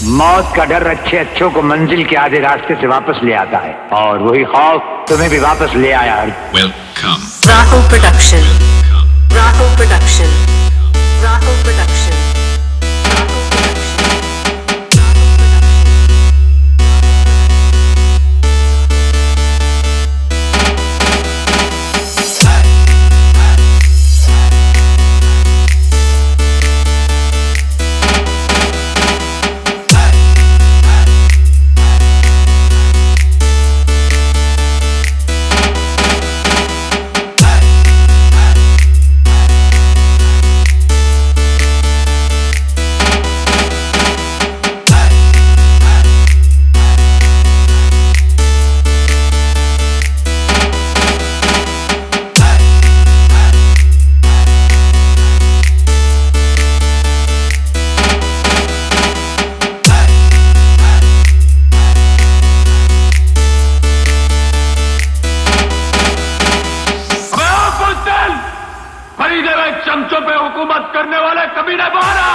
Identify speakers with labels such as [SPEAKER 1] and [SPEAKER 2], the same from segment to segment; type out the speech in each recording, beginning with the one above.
[SPEAKER 1] मौत का डर अच्छे अच्छों को मंजिल के आधे रास्ते से वापस ले आता है, और वही खौफ तुम्हें भी वापस ले आया।
[SPEAKER 2] Welcome.
[SPEAKER 3] Rahul Production. Rahul Production. Rahul Production.
[SPEAKER 4] चमचों पे हुकूमत करने वाले कमीने बारा।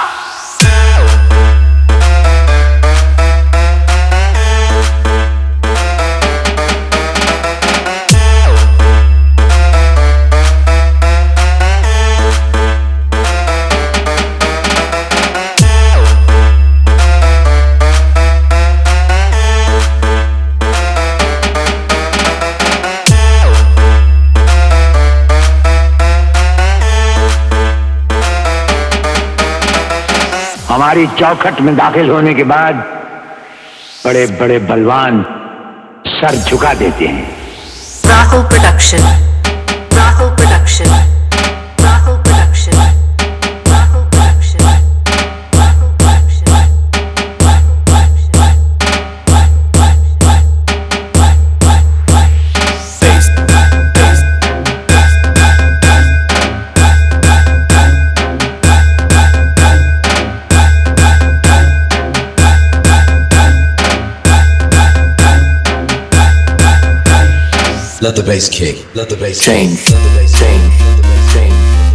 [SPEAKER 1] हमारी चौखट में दाखिल होने के बाद बड़े बड़े बलवान सर झुका देते हैं।
[SPEAKER 3] Rahul Production. Rahul Production. Rahul Production. Rahul Production. Rahul Production.
[SPEAKER 5] Let the bass kick. Let the bass
[SPEAKER 1] Change.
[SPEAKER 5] kick. Let the bass
[SPEAKER 1] Change. Change.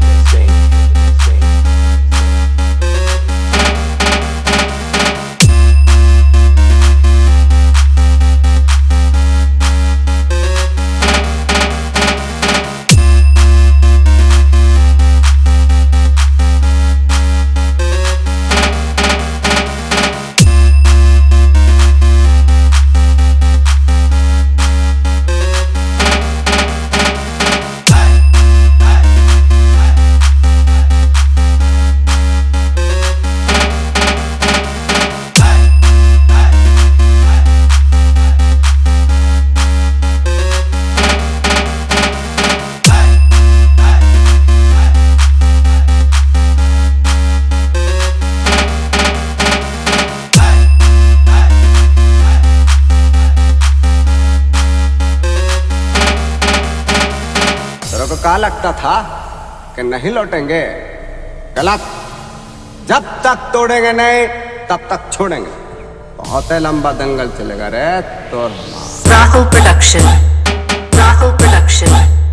[SPEAKER 6] क्या लगता था कि नहीं लौटेंगे? गलत। जब तक तोड़ेंगे नहीं तब तक छोड़ेंगे। बहुत ही लंबा दंगल चलेगा रे। तो
[SPEAKER 3] Rahul Production. Rahul Production.